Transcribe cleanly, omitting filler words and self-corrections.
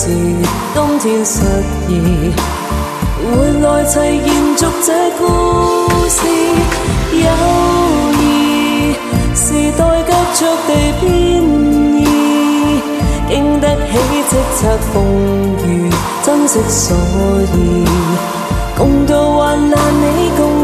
时，今天失意，回来齐延续这故事。友谊时代急速地变异，经得起叱咤风雨，珍惜所以共度患难，你共